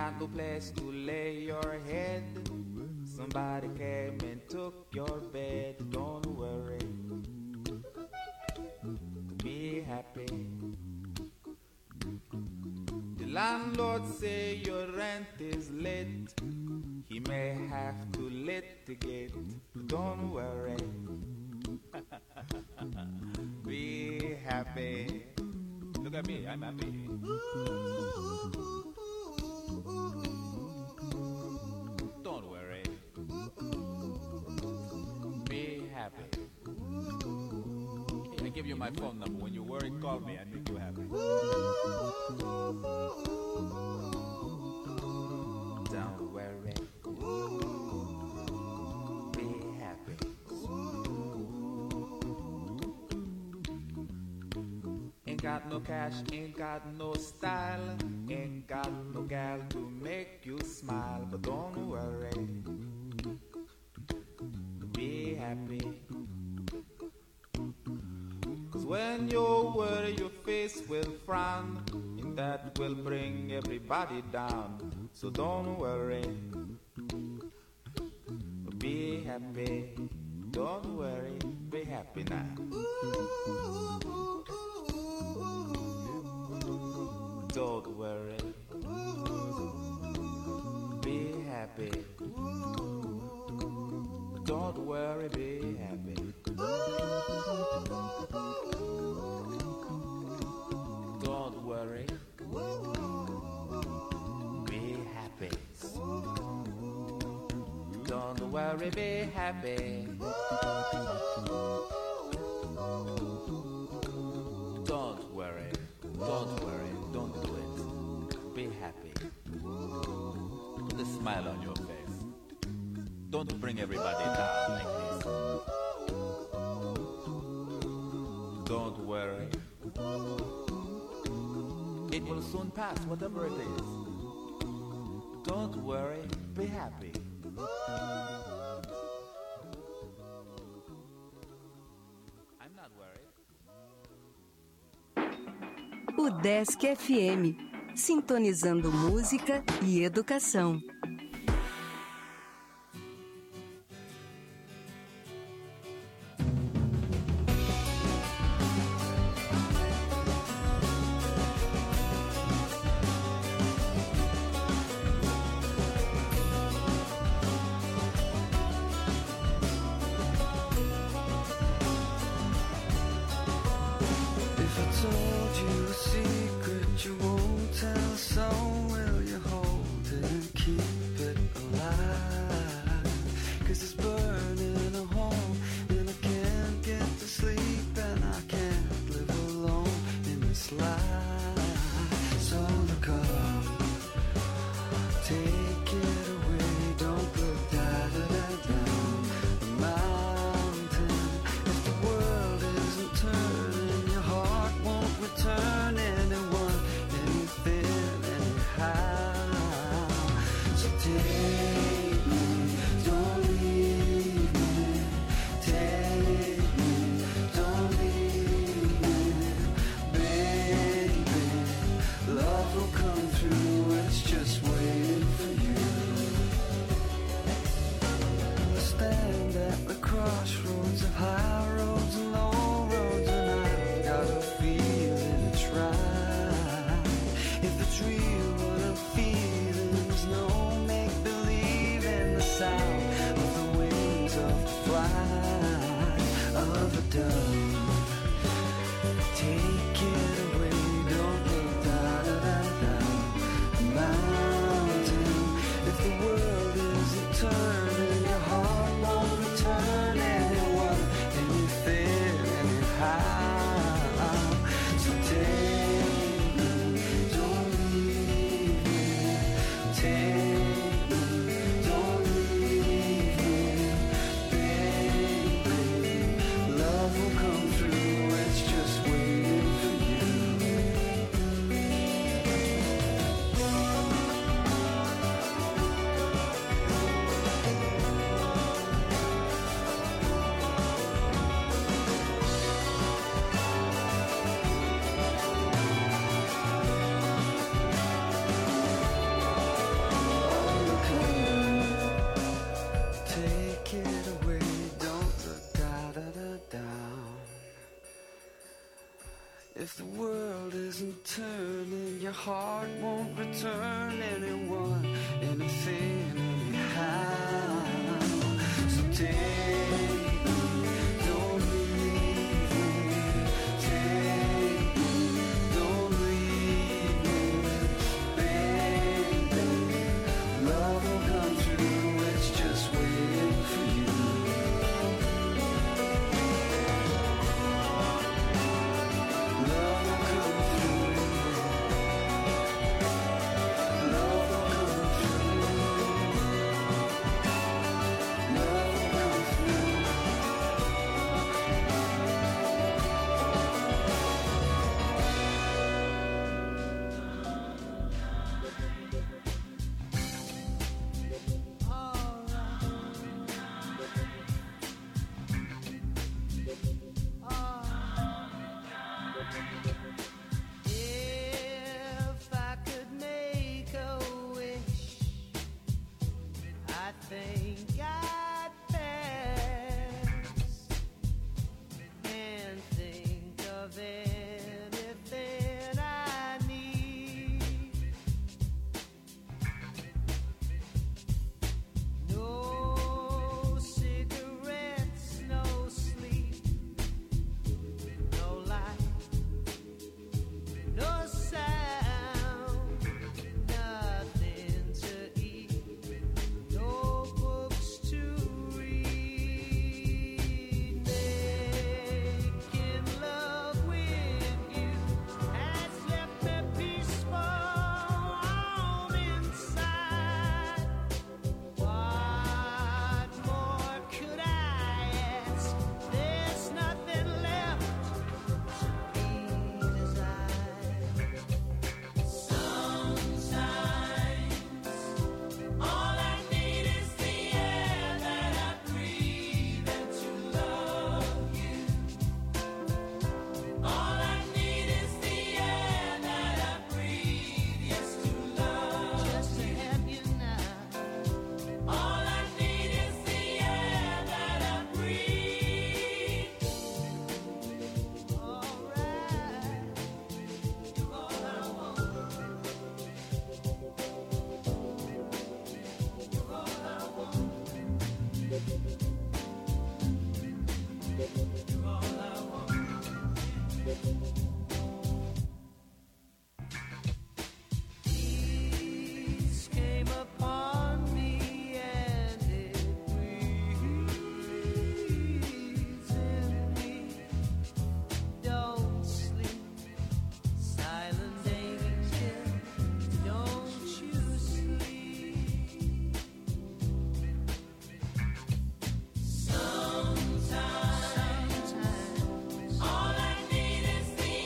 got no place to lay your head. Somebody came and took your bed. Don't worry, be happy. The landlord say your rent is late. He may have to litigate. Don't worry, be happy. Look at me, I'm happy. Don't worry, be happy. I give you my phone number. When you worry, call me. I make you happy. Don't worry, be happy. Ain't got no cash, ain't got no style, ain't got no gal to make you smile. But don't worry, be happy. Cause when you worry, your face will frown, and that will bring everybody down. So don't worry, be happy. Don't worry, be happy now. Don't worry, be happy. Don't worry, be happy. Don't worry, be happy. Don't worry, be happy. Don't worry, don't do it. Be happy. Put a smile on your face. Don't bring everybody down like this. Don't worry. It will soon pass, whatever it is. Don't worry, be happy. I'm not worried. O Desk FM, sintonizando música e educação. Told you a secret you won't tell, so will you hold it and keep If the world isn't turning, your heart won't return anyone, anything, anyhow. So take me, don't leave me. Take me, don't leave me. Baby, love will come true, it's just waiting for you. Sometimes all I need is the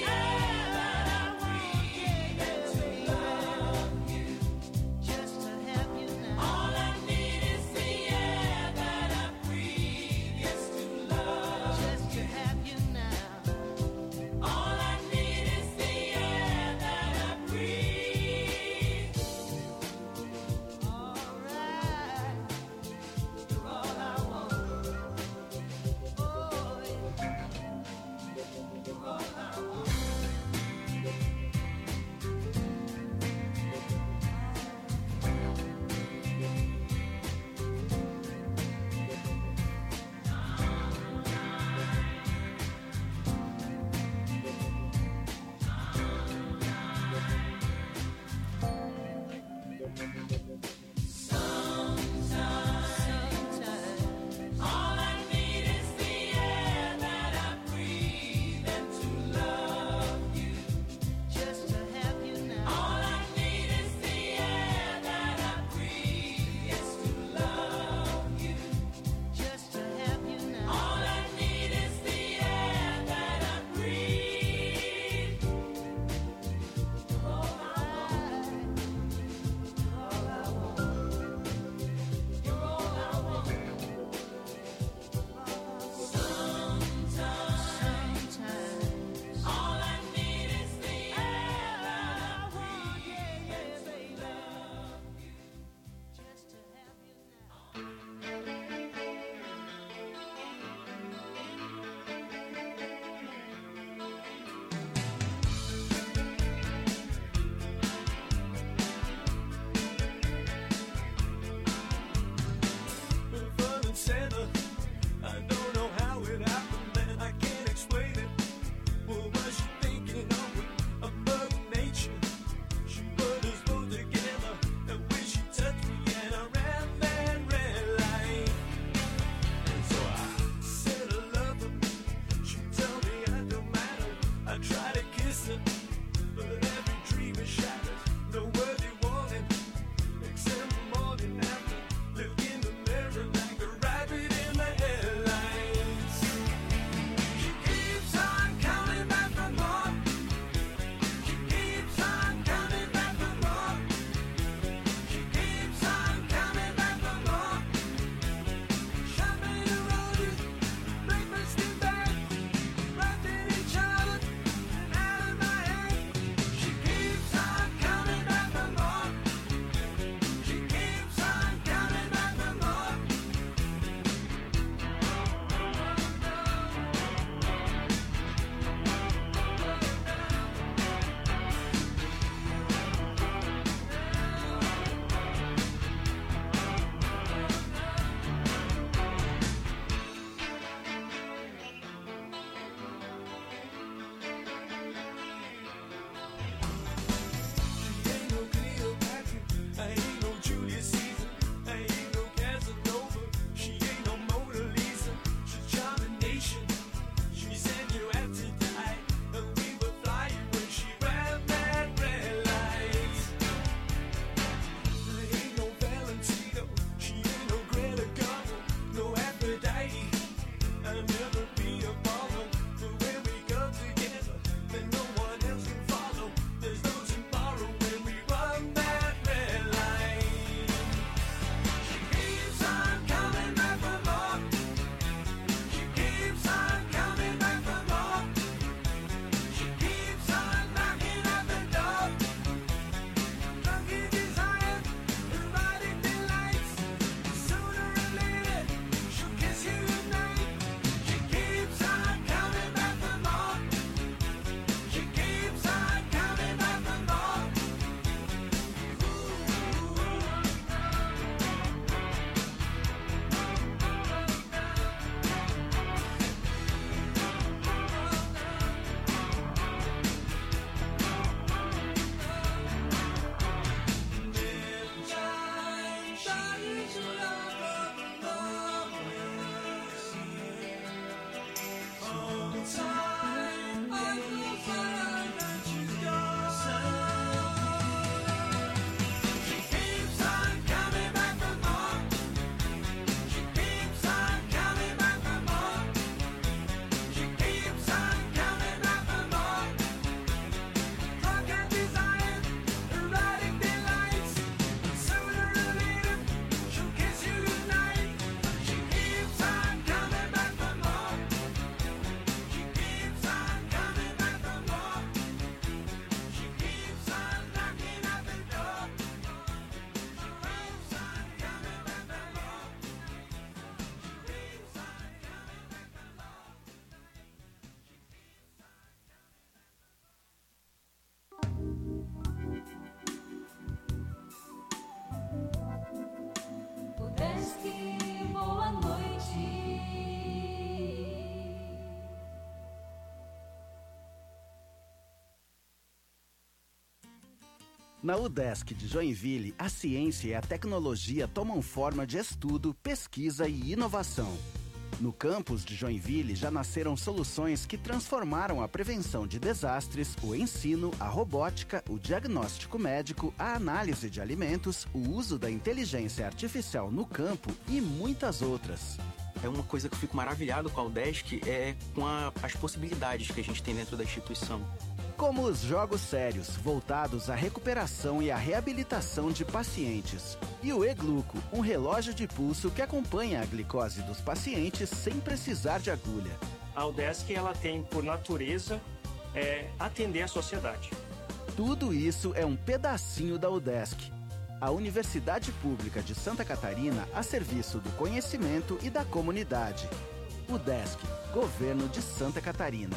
Na UDESC de Joinville, a ciência e a tecnologia tomam forma de estudo, pesquisa e inovação. No campus de Joinville já nasceram soluções que transformaram a prevenção de desastres, o ensino, a robótica, o diagnóstico médico, a análise de alimentos, o uso da inteligência artificial no campo e muitas outras. É uma coisa que eu fico maravilhado com a UDESC, com as possibilidades que a gente tem dentro da instituição. Como os jogos sérios, voltados à recuperação e à reabilitação de pacientes. E o E-Gluco, um relógio de pulso que acompanha a glicose dos pacientes sem precisar de agulha. A UDESC ela tem, por natureza, atender a sociedade. Tudo isso é um pedacinho da UDESC, a Universidade Pública de Santa Catarina a serviço do conhecimento e da comunidade. UDESC, Governo de Santa Catarina.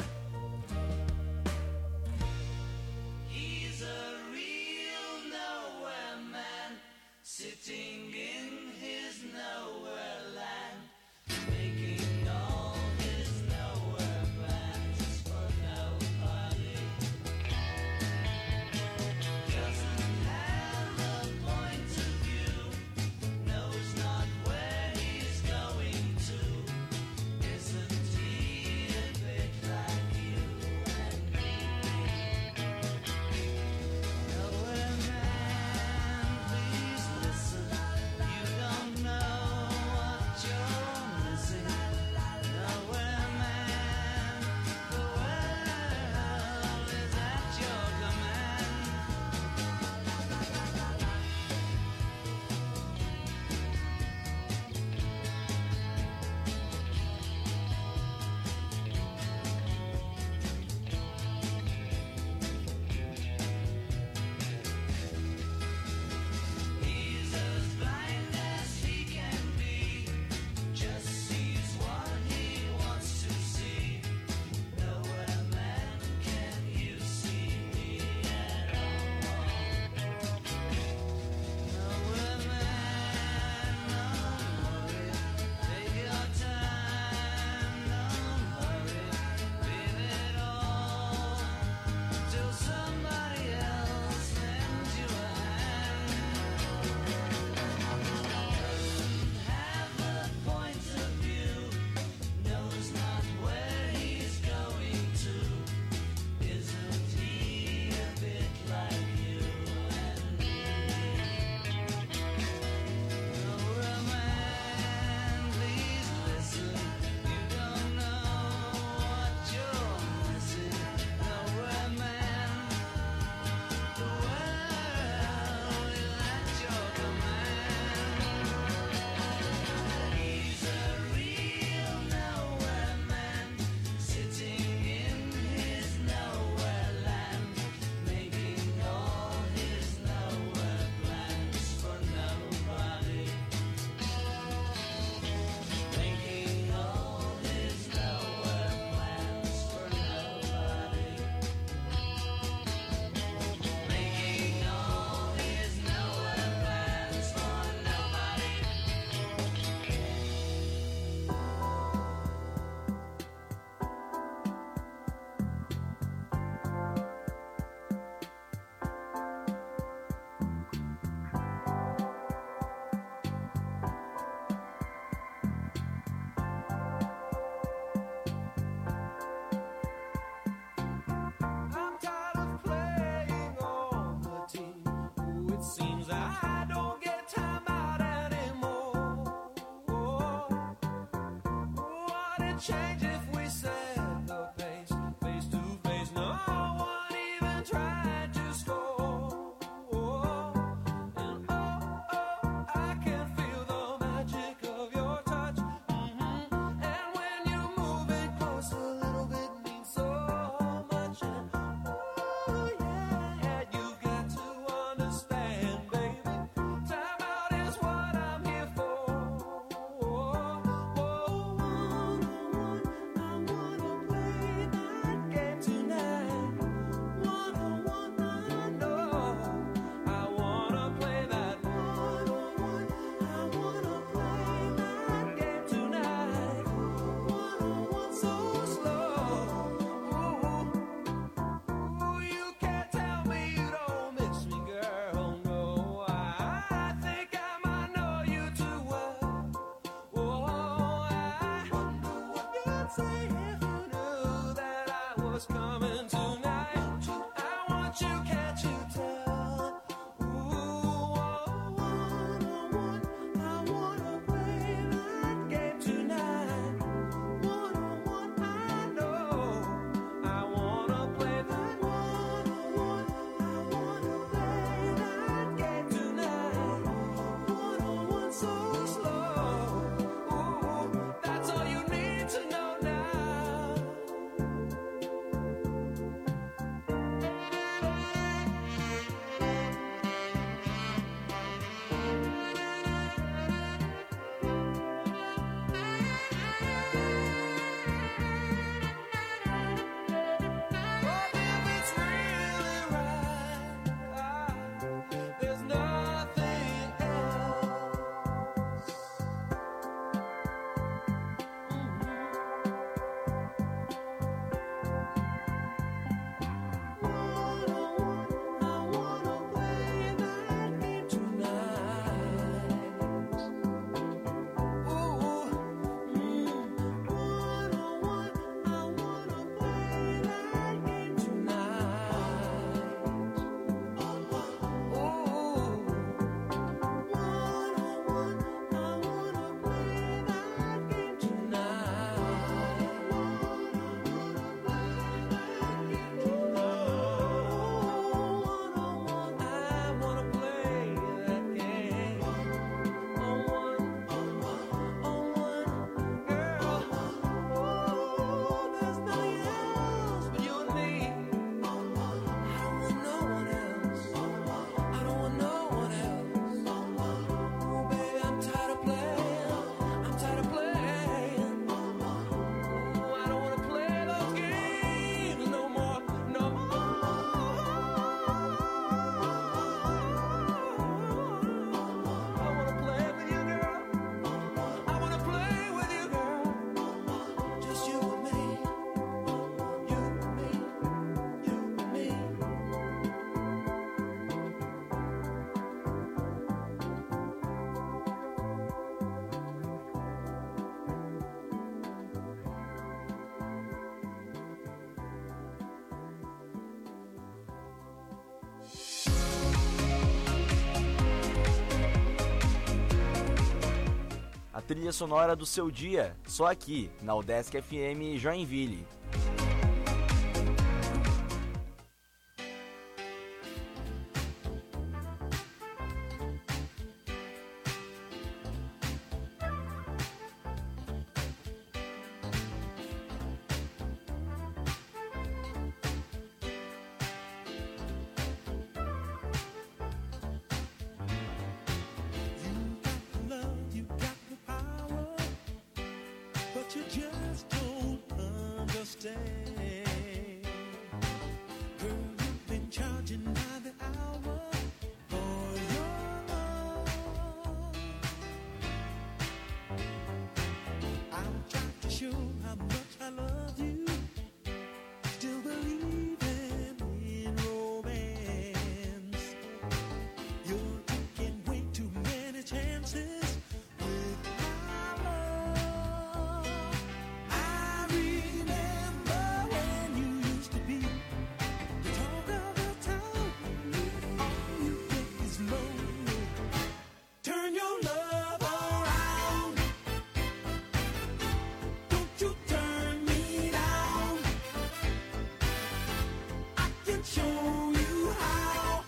Sitting in his nowhere land, making all his nowhere plans for nobody. Doesn't have a point of view, knows not where he's going to. Isn't he a bit like you and me? Nowhere man, please listen. You don't know what you're missing. Nowhere man, the world is at your command. He's as blind as he can be, just sees what he wants to see. Nowhere man, can you see me at all? Nowhere man, don't worry, take your time, don't hurry, leave it all till somebody else lends you a hand. Doesn't have a point of view, knows not where he's going to. Isn't he a bit like you and me? Nowhere man, please listen. You don't know what you're missing. Nowhere man, the world is at your command. He's a real nowhere man, sitting in his nowhere land, making all his nowhere plans for nobody. Making all his nowhere plans for nobody. Making all his nowhere plans for nobody. I'm tired of playing on the team. Ooh, it seems I don't get time out anymore. Would it change if we set the pace, face to face? No one even tried to score. And I can feel the magic of your touch. And when you move it close, a little bit means so much. And yeah, you've got to understand, baby. Time out is what I'm here for. I wanna play that game tonight. trilha sonora do seu dia, só aqui, na UDESC FM Joinville. You just don't understand. Girl, you've been charging by the hour for your love. I'm trying to show how much I love you. Still believing in romance. You're taking way too many chances with my love. I remember when you used to be the talk of the town. All you get is lonely. Turn your love around. Don't you turn me down. I can show you how.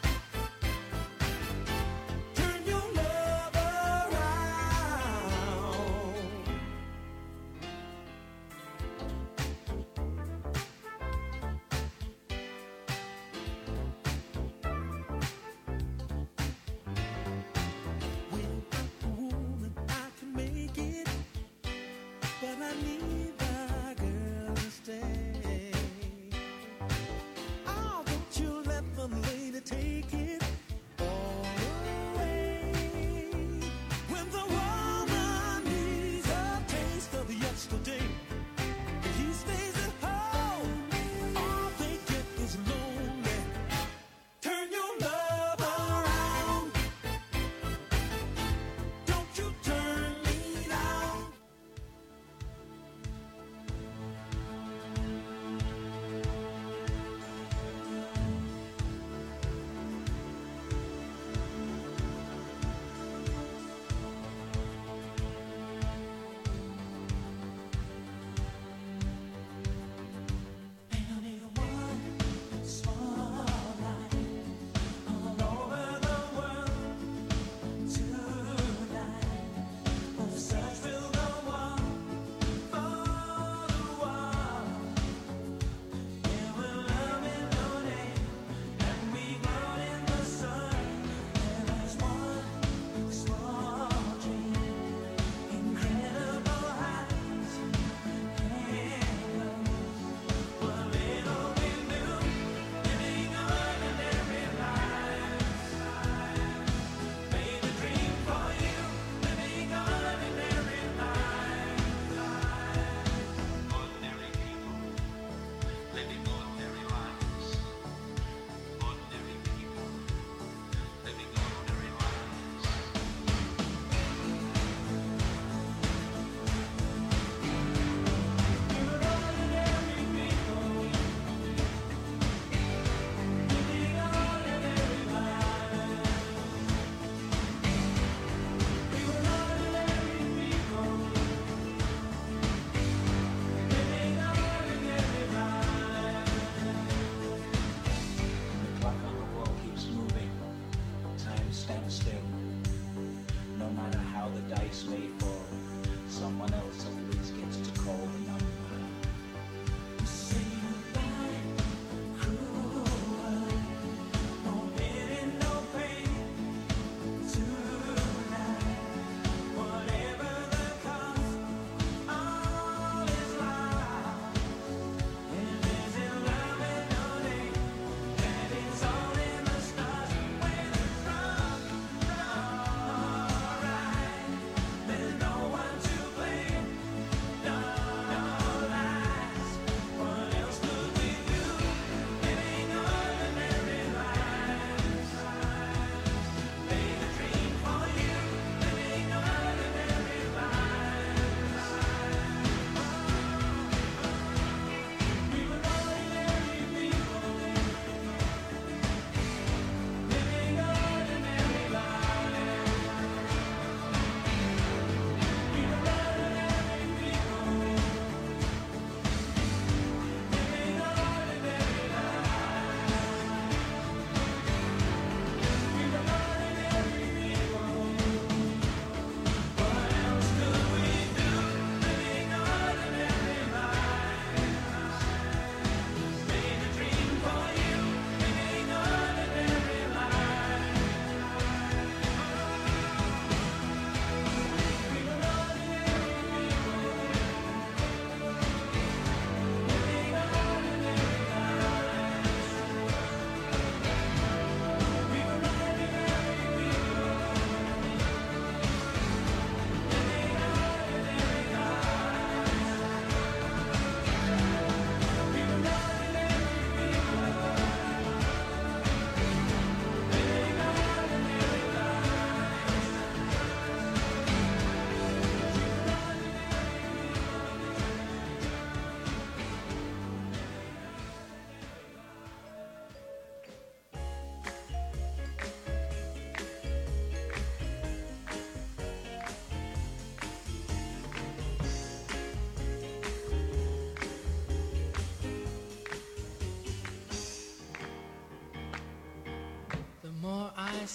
Turn your love around. Without a woman, I can make it, but I need my girl to stay. Oh, don't you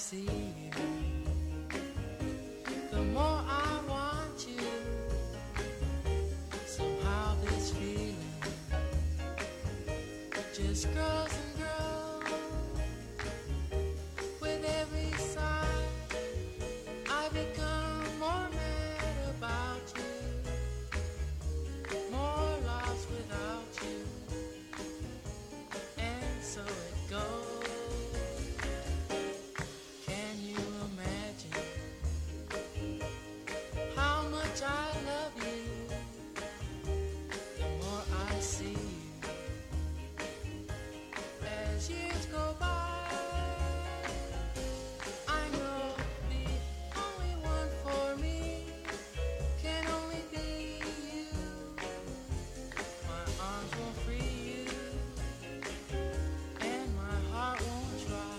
see you, the more I want you. Somehow this feeling just grows and grows. With every sigh, I become more mad about you, more lost without you, and so it goes. Can you imagine how much I love you? The more I see you, as years go by, I know the only one for me can only be you. My arms won't free you, and my heart won't try.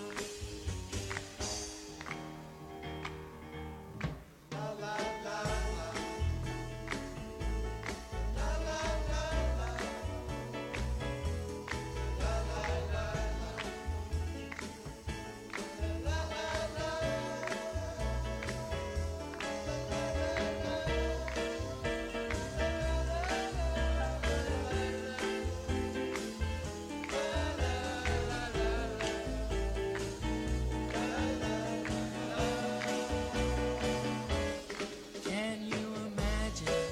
Can you imagine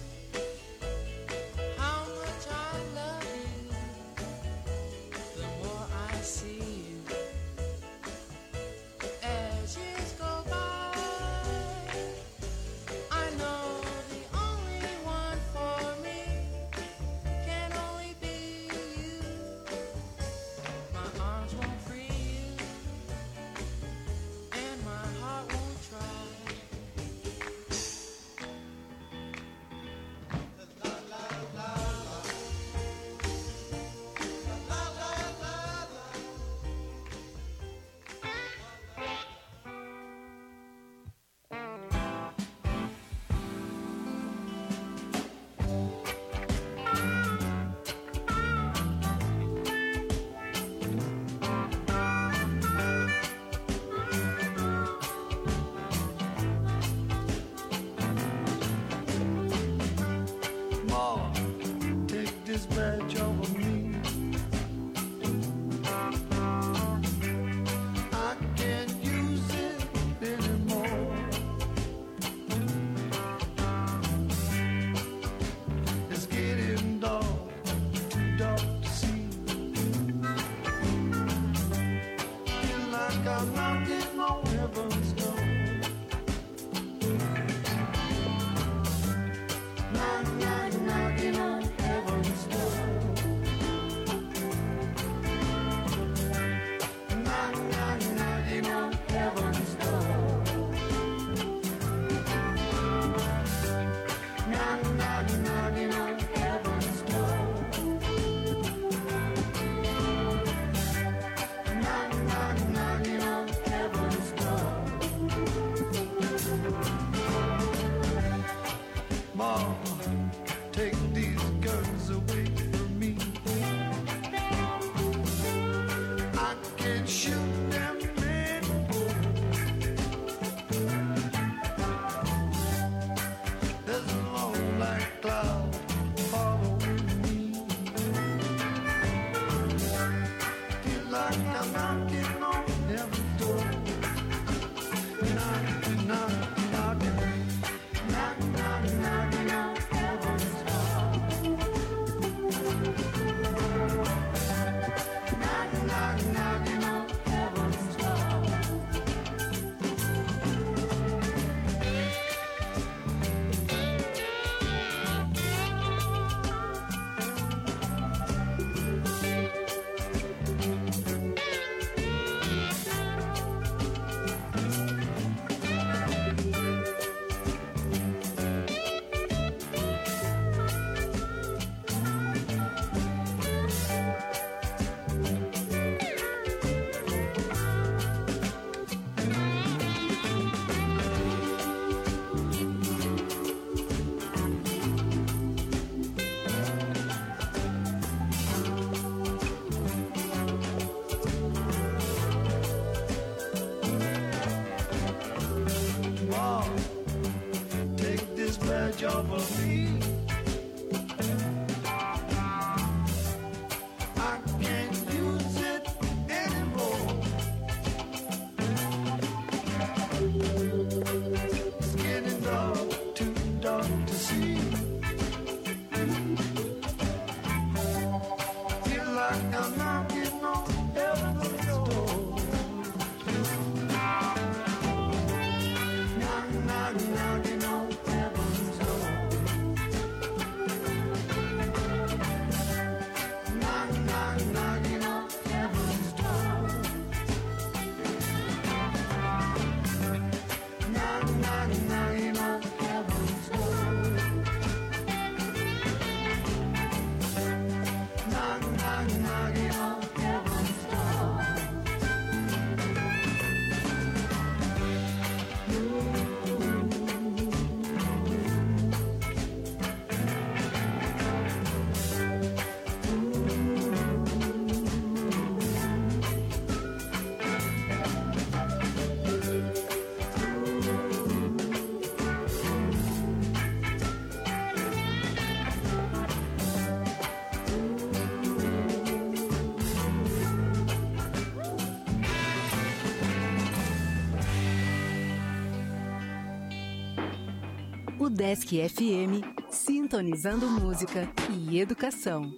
how much I love you? The more I see you, as years go by, I know the only one for me can only be you. My arms won't free you, and my heart won't try. Ma, take this badge off of me. I can't use it anymore. It's getting dark, too dark to see. Feel like I'm knocking on heaven's door. Knock, knock, knocking on heaven's door. Knock, knock, knocking on heaven's door. Knock, knock, knocking on heaven's door. Knock, knock, knocking on heaven's door. Ma, take these guns away from me. I can't shoot them anymore. There's a long black cloud following me. Feel like I'm knocking on heaven's door. Knock, knock, knocking. Knock, knock, knocking on heaven's door. Knock, knock, knocking on heaven's door. job for me. I can't use it anymore. It's getting dark, too dark to see. Feel like I'm knocking on heaven's door. Knock, knock, knocking on heaven's door. Knock, knock, knocking on heaven's door. Knock, knock, knocking on heaven's door. Knock, knock, knocking on heaven's door. O Desk FM, sintonizando música e educação.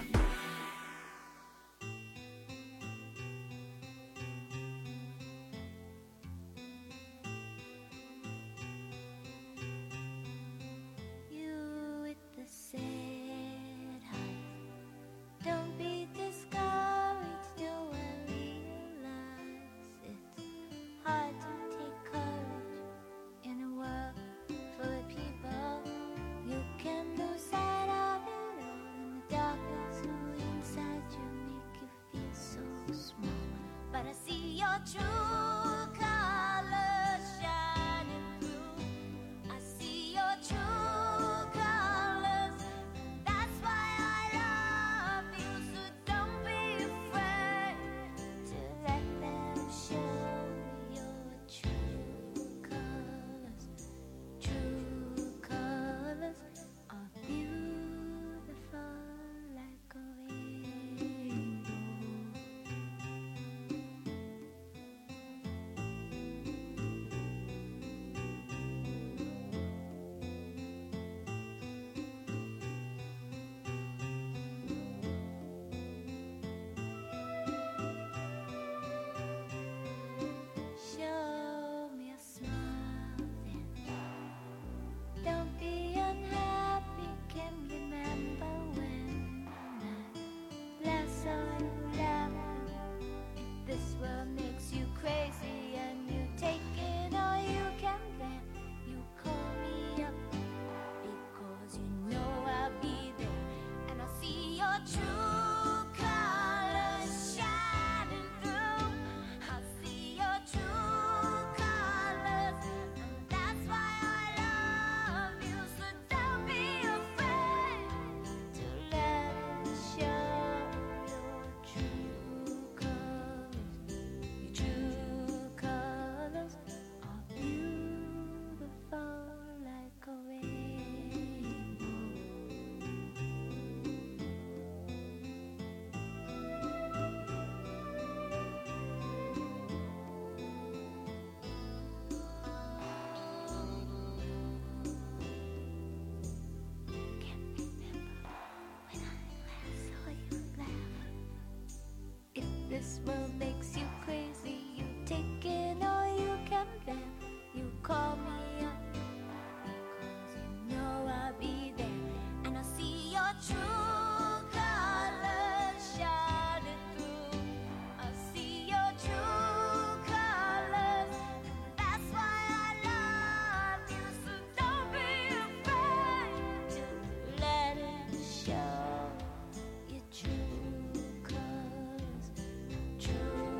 You with the sad heart, don't be discouraged, do I realize it's hard to take courage in a world full of people. You can lose sight of it all in the darkness who inside you make you feel so small. But I see your true colors shining through. I see your true colors. That's why I love you. So don't be afraid to let them show your true colors. True colors are beautiful like a rainbow. Show me a smile then. Don't be unhappy, can remember when I last saw you laughing. If this world makes you crazy and you take it all you can bear, you call me up because you know I'll be there. And I'll see your true colors shining through. I'll see your true colors, and that's why I love you. So don't be afraid to let it show your true colors. Your true colors are beautiful like a rainbow. Can't remember when I last saw you laugh. If this world makes you crazy, you take it all you can bear. You call me up because you know I'll be there. And I see your true colors shining through. I see your true colors. That's why I love you. So don't be afraid to let it show your true colors. True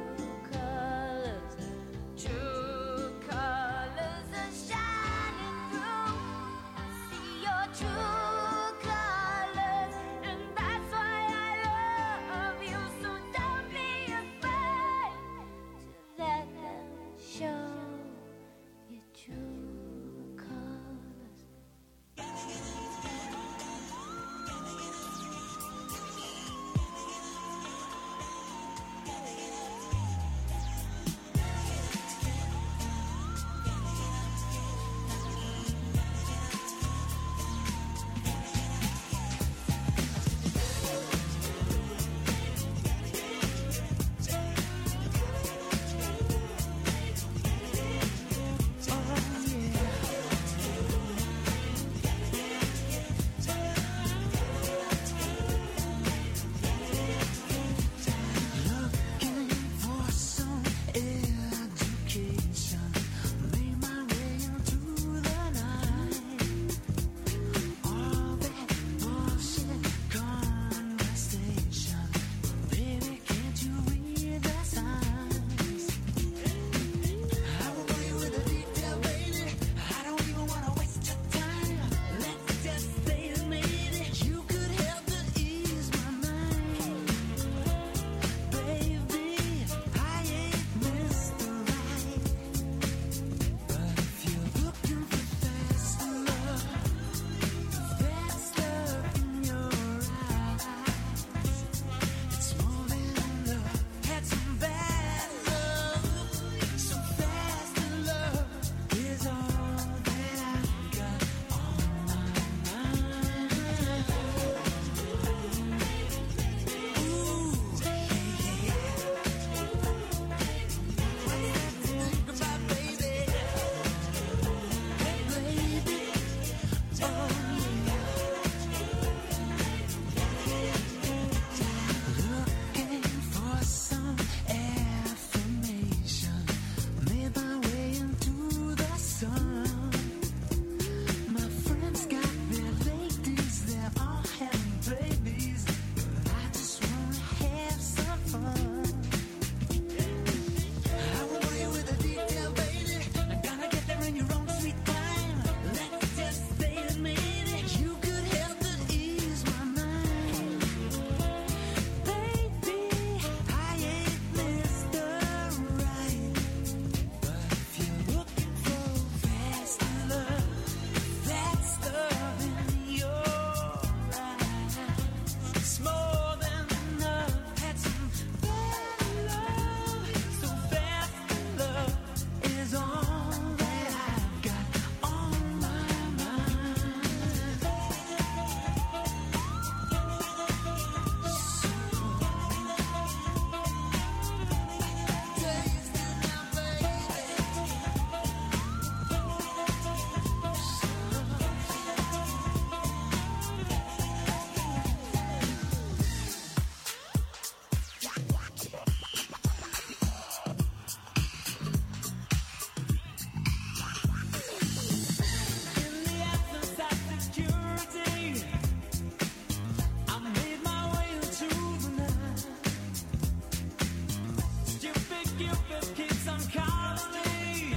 Cupid keeps on calling me.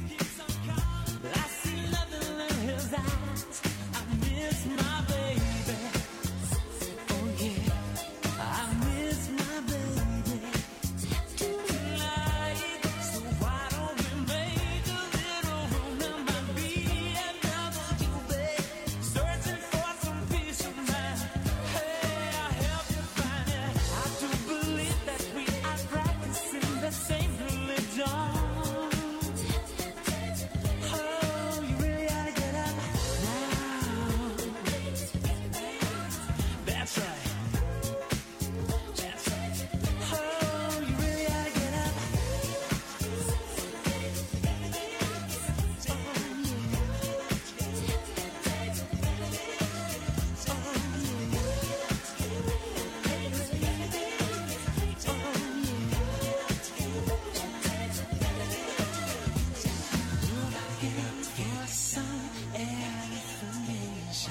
I see nothing in his eyes. I miss my baby. Oh yeah, I miss my baby tonight. So why don't we make a little room in my BMW, babe? Searching for some peace of mind. Hey, I'll help you find it. I do believe that we are practicing the same religion. Oh, you really gotta get up now. That's right. That's right. Oh, you really gotta get up. For some information.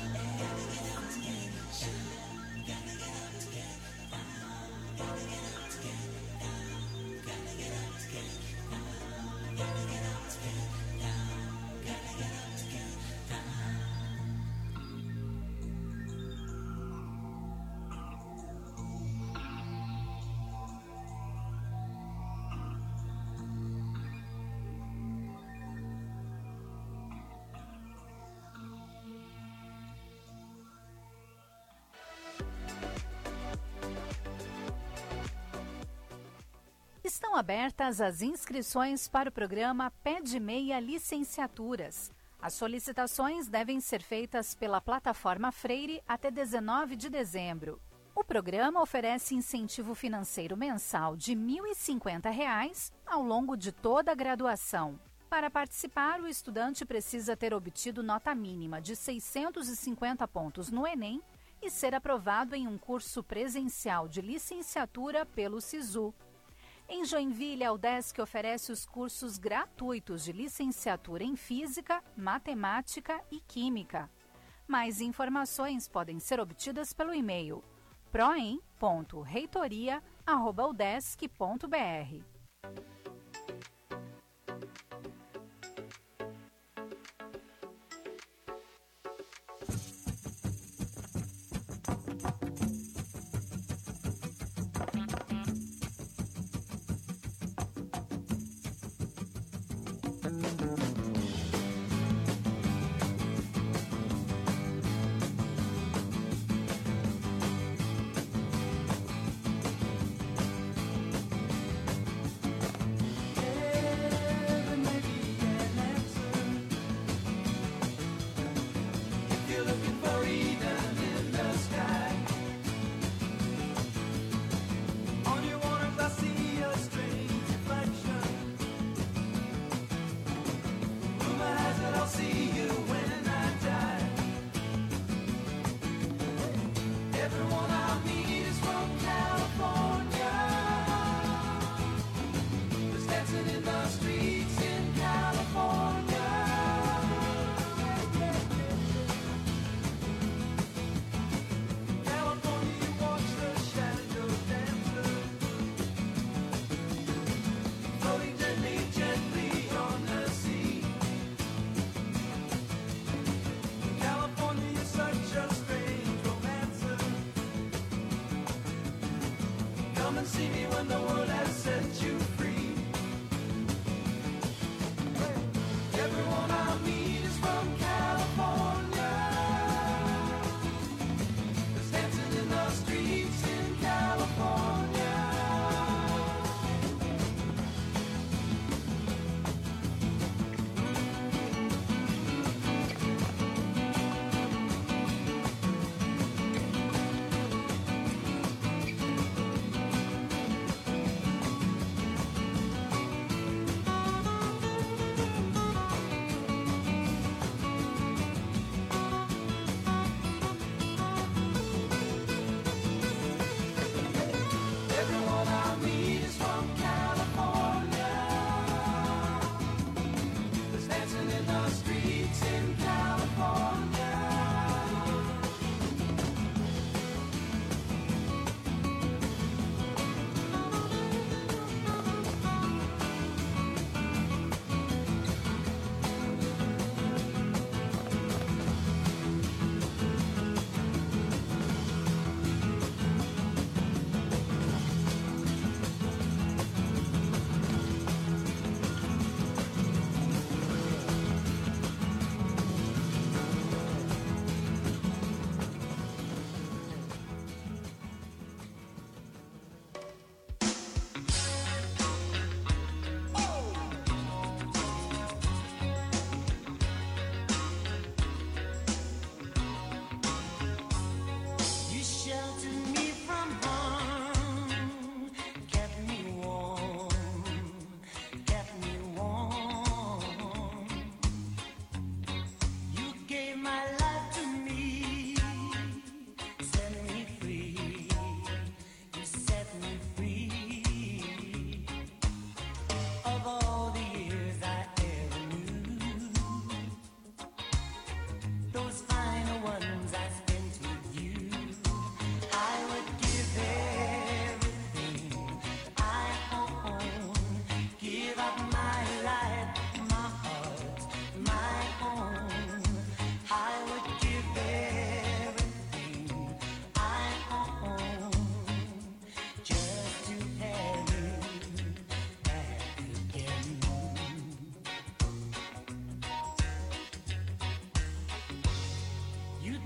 Estão abertas as inscrições para o programa Pé de Meia Licenciaturas. As solicitações devem ser feitas pela plataforma Freire até 19 de dezembro. O programa oferece incentivo financeiro mensal de R$ 1.050 ao longo de toda a graduação. Para participar, o estudante precisa ter obtido nota mínima de 650 pontos no Enem e ser aprovado em um curso presencial de licenciatura pelo SISU. Em Joinville, a UDESC oferece os cursos gratuitos de licenciatura em Física, Matemática e Química. Mais informações podem ser obtidas pelo e-mail proem.reitoria@udesc.br.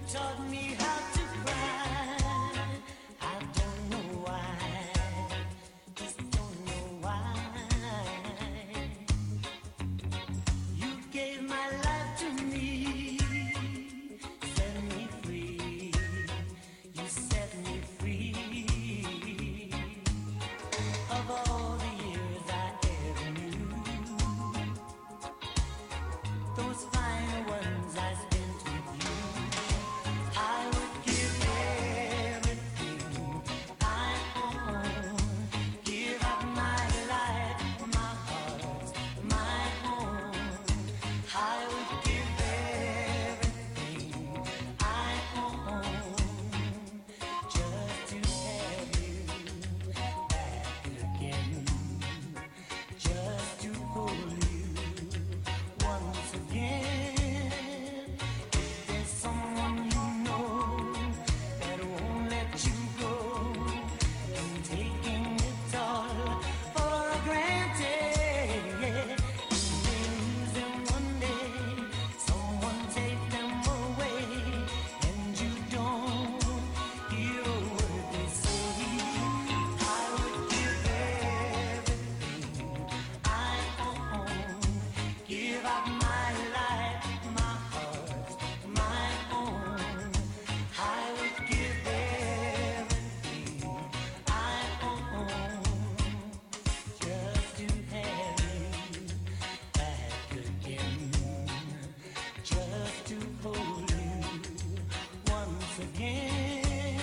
taught me how to cry. I don't know why, just don't know why. You gave my life to me, set me free. You set me free of all the years I ever knew. Those fine ones I spent with you. I would give everything I own, give up my life, my heart, my home. I would give everything I own just to have you back again, just to hold you once again. If there's someone you know that won't let you go, and taking it all for granted, and they lose them one day, someone take them away, and you don't hear a word they say. I would give everything I own, give up my life, my heart, my own. I would give everything I own just to have you back again, just to hold you once again.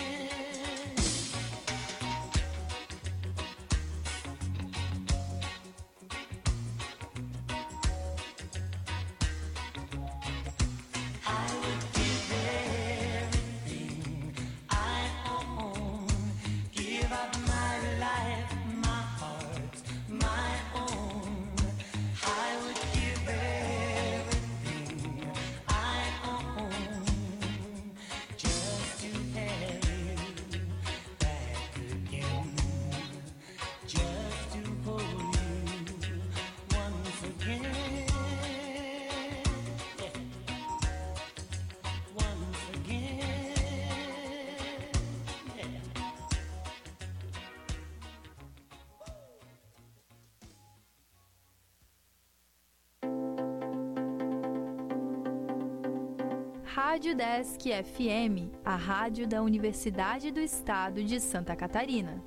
I would give everything I own, give up my life, my heart, my own. I would give everything I own just to have you back again, just to hold you once again. Once again, yeah. Rádio Desk FM, a rádio da Universidade do Estado de Santa Catarina.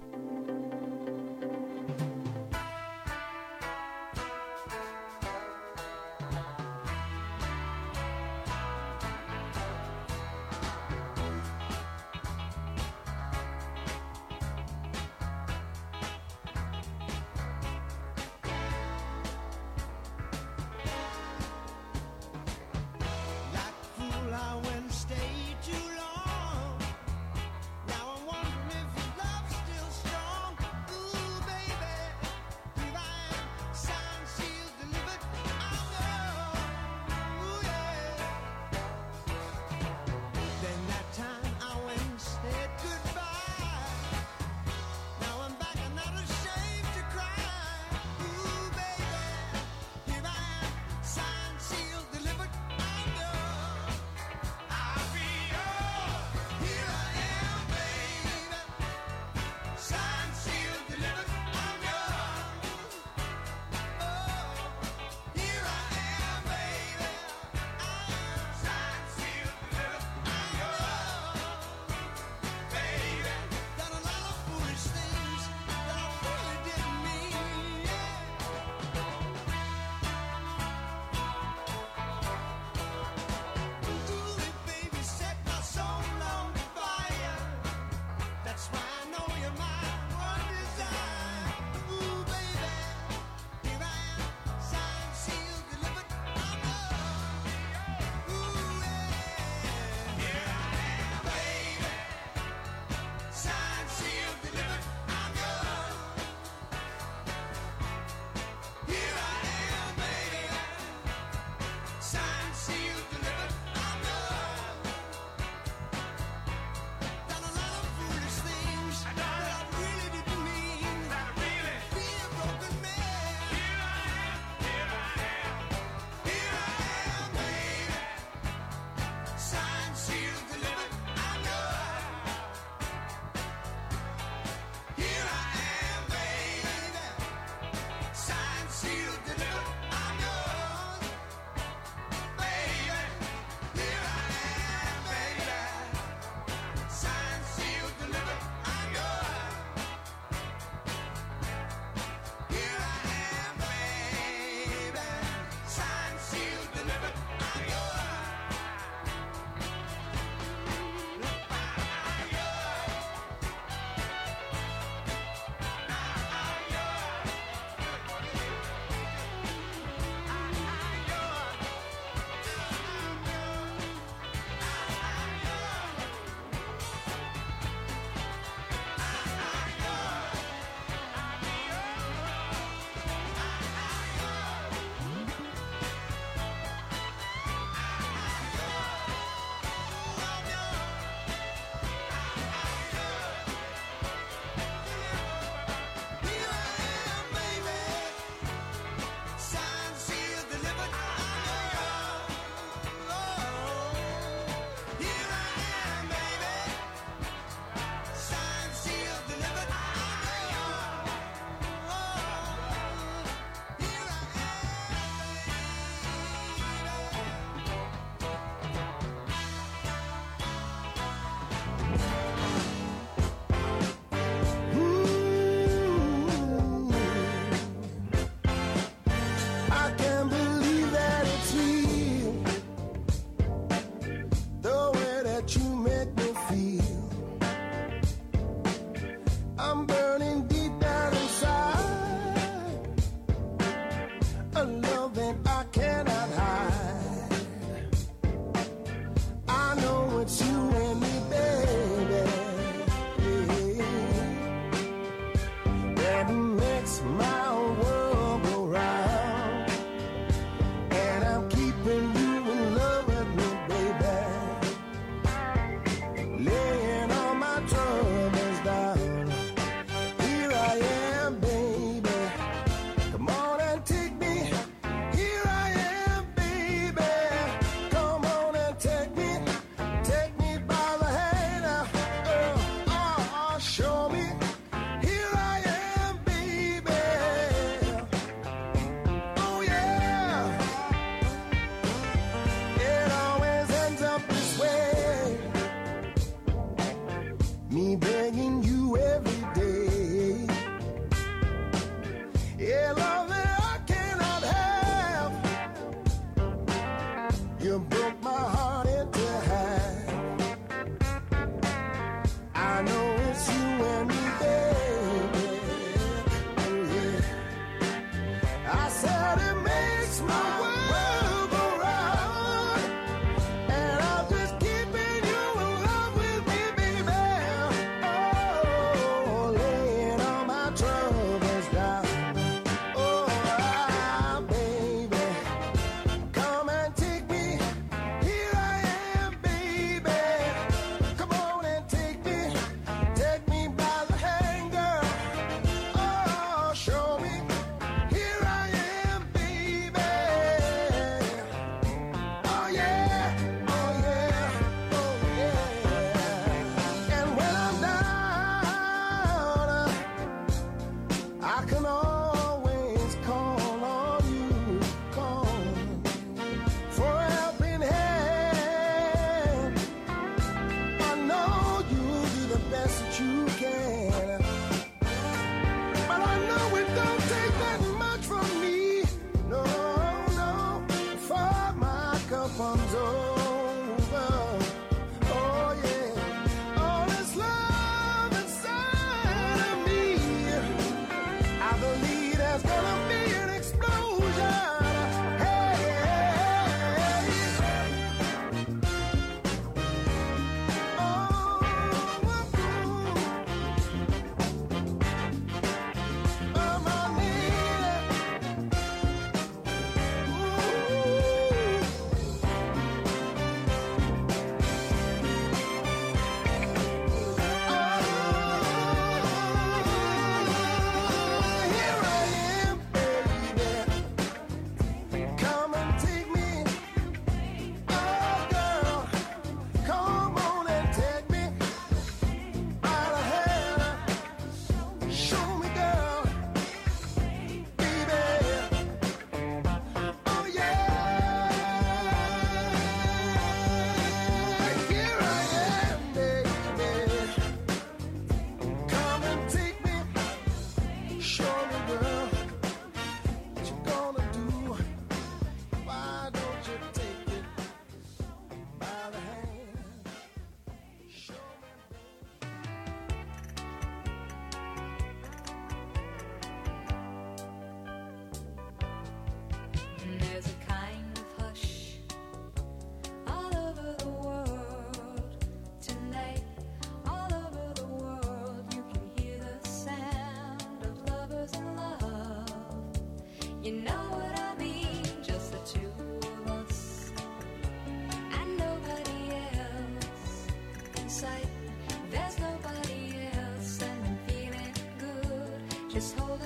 Like a fool, I went and stayed too long. Now I'm wondering if your love still Yeah, love that I cannot have. You broke my heart into half. I know it's you and me, baby. Oh, yeah. I said it makes my world go round, and I'm just keeping you in love with me, baby. Oh, laying all my troubles down. Oh, baby, come and take me. Here I am, baby. Come on and take me by the hand, girl. Oh, show me. Here I am, baby. Oh yeah, oh yeah, oh yeah. And when I'm down, I can always call on you, call for a helping hand. I know you do the best that you can, but I know it don't take that much from me. No, no, before my cup runs over. Oh yeah, all this love inside of me, I believe there's gonna be an explosion. Hey, oh, my here I am, baby. Come and take me. Oh, girl, come on and take me by the hand. Show me, girl, baby. Oh yeah, here I am, baby. Come and take me. Show me, girl, what you gonna do? Why don't you take it by the hand? Show me. There's a kind of hush all over the world tonight. All over the world, you can hear the sound of lovers in love. You know what I mean? Just the two of us and nobody else in sight. There's nobody else, and I'm feeling good. Just hold